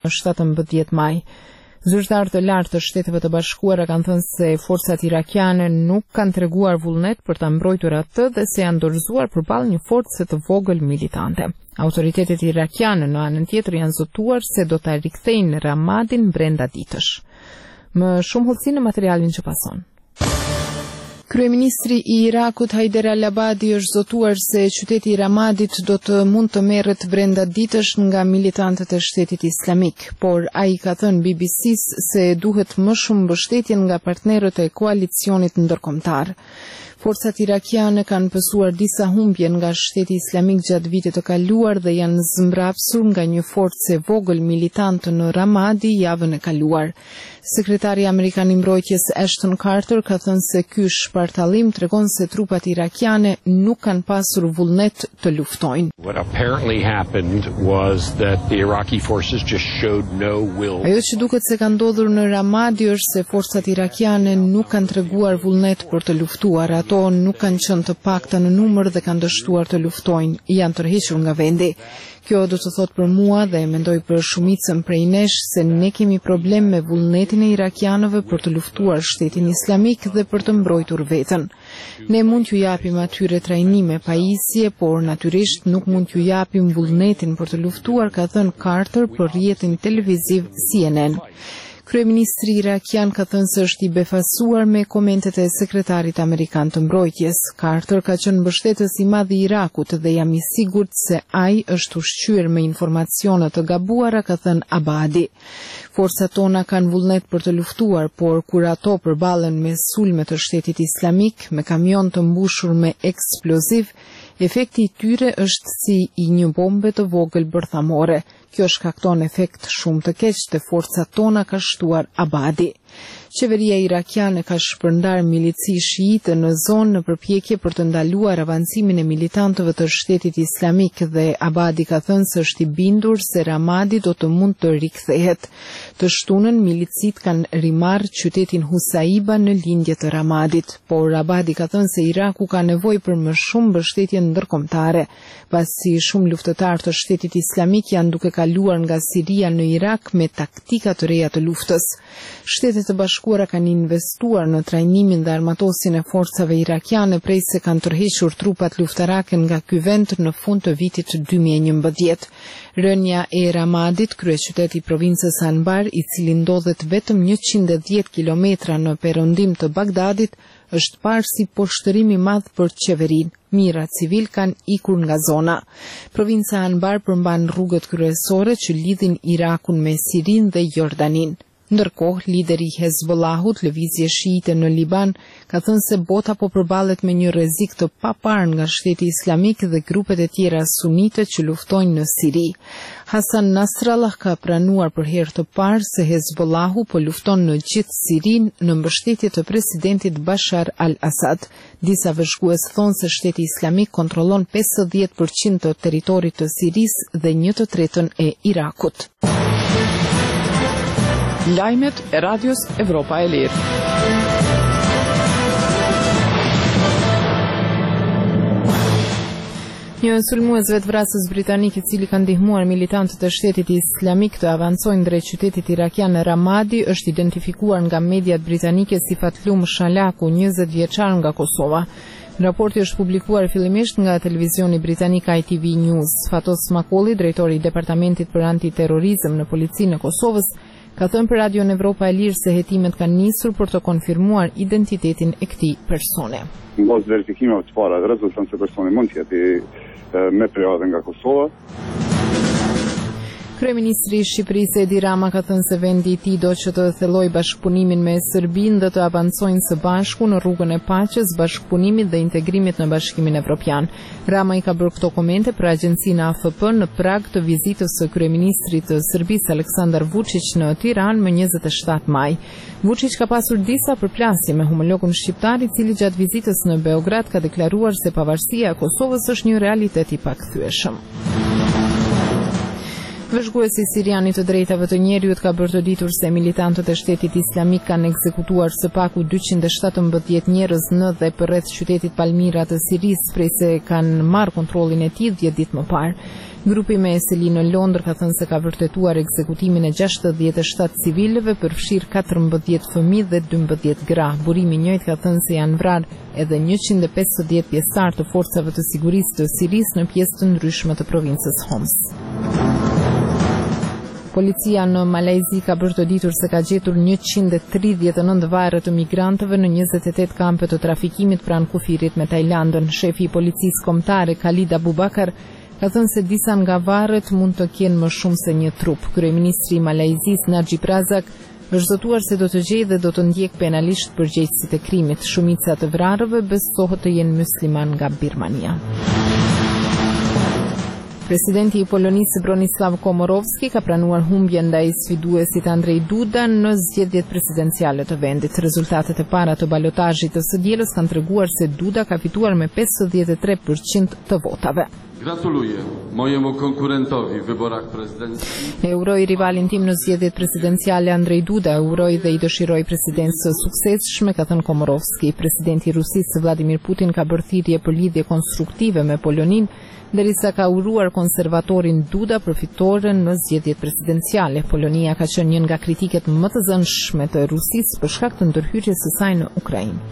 17 maj. Zyrtarë të lartë të Shteteve të Bashkuara kanë thënë se forcat irakiane nuk kanë treguar vullnet për ta mbrojtur atë dhe se janë dorëzuar përballë një force të vogël militante. Autoritetet irakiane në anën tjetër janë zotuar se do ta rikthejnë Ramadin brenda ditësh. Më shumë hollësi në materialin që pason. Kryeministri i Irakut Haider al-Abadi është zotuar se qyteti i Ramadit do të mund të merret brenda ditësh nga militantët e Shtetit Islamik, por ai ka thënë BBC-s se duhet më shumë mbështetje nga partnerët e koalicionit ndërkombëtar. Forcat irakiane kanë pësuar disa humbje nga Shteti Islamik gjatë vitit të kaluar dhe janë zmbrapsur nga një forcë e vogël militant në Ramadi javën e kaluar. Sekretari Amerikan i Mbrojtjes Ashton Carter ka thënë se ky shpartallim tregon se trupat irakiane nuk kanë pasur vullnet të luftojnë. What apparently happened was that the Iraqi forces just showed no will. Ajo që duket se ka ndodhur në Ramadi është se forcat irakiane nuk kanë treguar vullnet për të luftuar. Ato nuk kanë qenë të pakta në numër dhe kanë dështuar të luftojnë, janë tërhequr nga vendi. Kjo do të thotë për mua dhe mendoj për shumicën prej nesh se ne kemi problem me vullnetin e irakianëve për të luftuar Shtetin Islamik dhe për të mbrojtur veten. Ne mund t'ju japim atyre trajnime pajisje, por natyrisht nuk mund t'ju japim vullnetin për të luftuar, ka thënë Carter për rrjetin televiziv CNN. Kryeministri irakian ka thënë se është i befasuar me komentet e sekretarit amerikan të mbrojtjes. Carter ka qenë mbështetës i madh i Irakut dhe jam i sigurt se ai është ushqyer me informacione të gabuara, ka thënë Abadi. Forcat tona kanë vullnet për të luftuar, por kur ato përballen me sulme të Shtetit Islamik, me kamion të mbushur me eksploziv, efekti i tyre është si i një bombe të vogël bërthamore. Kjo shkakton efekt shumë të keq të forcat tona, ka shtuar Abadi. Qeveria irakiane ka shpërndar milici shiite në zonë në përpjekje për të ndaluar avancimin e militantëve të Shtetit Islamik dhe Abadi ka thënë se është i bindur se Ramadi do të mund të rikthehet. Të shtunën milicit kanë rimarrë qytetin Husaiba në lindje të Ramadit, por Abadi ka thënë se Iraku ka nevojë për më shumë mbështetje ndërkombëtare, pasi shumë luftëtarë të Shtetit Islamik janë duke kaluar nga Siria në Irak me taktika të reja të luftës. Shtetet e Bashkuara kanë investuar në trajnimin dhe armatosin e forcave irakiane prej se kanë tërhequr trupat luftarake nga ky vend në fund të vitit 2011. Rënja e Ramadit, kryeqyteti i provincës Anbar, i cili ndodhet vetëm 110 kilometra në perëndim të Bagdadit, është parë si poshtërim i madh për qeverinë. Mijëra civil kanë ikur nga zona. Provinca Anbar përmban rrugët kryesore që lidhin Irakun me Sirinë dhe Jordanin. Ndërkohë, lideri i Hezbollahut, lëvizje shiite në Liban, ka thënë se bota po përballet me një rrezik të paparë nga Shteti Islamik dhe grupet e tjera sunite që luftojnë në Siri. Hasan Nasrallah ka pranuar për herë të parë se Hezbollahu po lufton në gjithë Sirinë në mbështetje të presidentit Bashar al-Assad. Disa vëzhgues thonë se Shteti Islamik kontrollon 50% të territorit të Sirisë dhe 1/3 e Irakut. Lajmet e Radios Evropa e Lirë. Një sulmues vetvrasës britanik i cili ka ndihmuar militantët e Shtetit Islamik të avancojnë drejt qytetit irakian Ramadi është identifikuar nga mediat britanike si Fatlum Shalaku, 20 vjeçar nga Kosova. Raporti është publikuar fillimisht nga televizioni britanik ITV News. Fatos Makolli, drejtori i Departamentit për Antiterrorizëm në Policinë e Kosovës, ka thënë për Radio Evropa e Lirë se hetimet kanë nisur për të konfirmuar identitetin e këtij personi. Mbas verifikimeve të para rezulton se personi mund të jetë me periudhë nga Kosova. Kryeministri i Shqipërisë Edi Rama ka thënë se vendi i tij do që të thellojë bashkëpunimin me Serbinë dhe të avancojnë së bashku në rrugën e paqes, bashkëpunimit dhe integrimit në Bashkimin Evropian. Rama i ka bërë këto komente për agjencinë AFP në prag të vizitës së kryeministrit të Serbisë Aleksandar Vučić në Tiranë më 27 maj. Vučić ka pasur disa përplasje me homologun shqiptar, i cili gjatë vizitës në Beograd ka deklaruar se pavarësia e Kosovës është një realitet i pakthyeshëm. Vëzhguesi sirian I të drejtave të njerëzit ka bërë të ditur se militantët e shtetit islamik kanë ekzekutuar së paku 217 njerëz në dhe përreth qytetit Palmira të Sirisë prej se kanë marrë kontrollin e tij 10 ditë më parë. Grupi me eseli në Londër ka thënë se ka vërtetuar ekzekutimin e 67 civilëve, përfshirë 14 fëmijë dhe 12 gra. Burimi I njëjtë ka thënë se janë vrarë edhe 150 pjesëtar të forcave të sigurisë të Sirisë në pjesë të ndryshme të provincës Homs. Policia në Malajzi ka bërë të ditur se ka gjetur 139 varre të migrantëve në 28 kampe të trafikimit pranë kufirit me Tajlandën. Shefi I policisë kombëtare Khalid Abubakar ka thënë se disa nga varret mund të kenë më shumë se një trup. Kryeministri I Malajzisë Najib Razak është zotuar se do të gjejë dhe do të ndjek penalisht përgjegjësit e krimit. Shumica të vrarëve besohet të jenë musliman nga Birmania. Presidenti I Polonisë Bronislaw Komorowski ka pranuar humbjen ndaj sfiduesit Andrzej Duda në zgjedhjet presidenciale të vendit. Rezultatet e para të balotazhit të së dielës kanë treguar se Duda ka fituar me 53% të votave. Gratuluję mojemu konkurentowi w wyborach prezydenckich. E uroj rivalin tim në zgjedhjet presidenciale Andrzej Duda, uroj dhe I dëshiroj presidencë suksesshme, ka thënë Komorowski. Presidenti I Rusisë Vladimir Putin ka bërë thirrje për lidhje konstruktive me Poloninë, derisa ka uruar konservatorin Duda për fitoren në zgjedhjet presidenciale. Polonia ka qenë një nga kritiket më të zënshme të Rusisë për shkak të ndërhyrjes së saj në Ukrainë.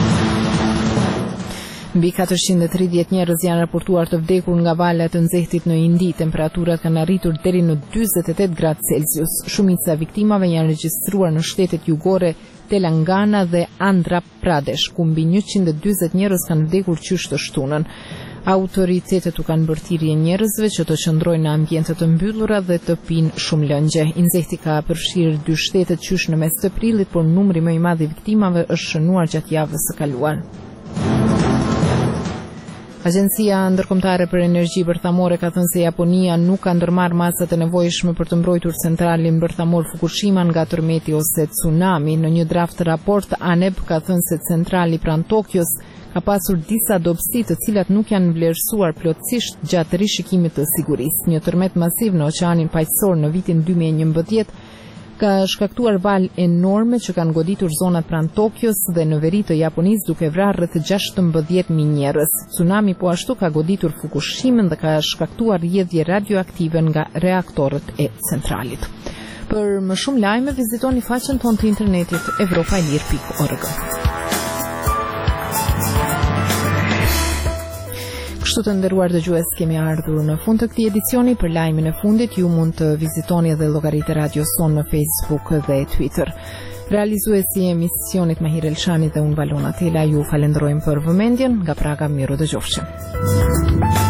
Mbi 430 njerëz janë raportuar të vdekur nga valet të nxehtit në Indi. Temperaturat kanë arritur deri në 48 gradë Celsius. Shumica e viktimave janë regjistruar në shtetet jugore Telangana dhe Andhra Pradesh, ku mbi 140 njerëz kanë vdekur qysh të shtunën. Autoritetet u kanë bërë thirrje njerëzve që të qëndrojnë në ambiente të mbyllura dhe të pinë shumë lëngje. Nxehti ka përfshirë 2 shtete qysh në mes të prillit, por numri më I madh I viktimave është shënuar gjatë javës së kaluar. Agjencia Ndërkombëtare për Energji Bërthamore ka thënë se Japonia nuk ka ndërmarrë masat e nevojshme për të mbrojtur centralin bërthamor Fukushima nga tërmeti ose tsunami. Në një draft raport, ANEB ka thënë se centrali pranë Tokios ka pasur disa dobësi të cilat nuk janë vlerësuar plotësisht gjatë rishikimit të sigurisë. Një tërmet masiv në Oqeanin Paqësor në vitin 2011 ka shkaktuar valë enorme që kanë goditur zonat pranë Tokios dhe në veri të Japonisë, duke vrarë rreth 16.000 njerëz. Tsunami po ashtu ka goditur Fukushimen dhe ka shkaktuar rrjedhje radioaktive nga reaktorët e centralit. Për më shumë lajme vizitoni faqen tonë të internetit evropailir.org. Kështu të nderuar dëgjues, kemi ardhur në fund të këtij edicioni. Për lajmin e fundit ju mund të vizitoni edhe llogaritë e Radios Son në Facebook dhe Twitter. Realizuesi I emisionit Mahir Elshani dhe unë Valona Tela ju falenderojmë për vëmendjen. Nga Praga, miru dëgjofshim.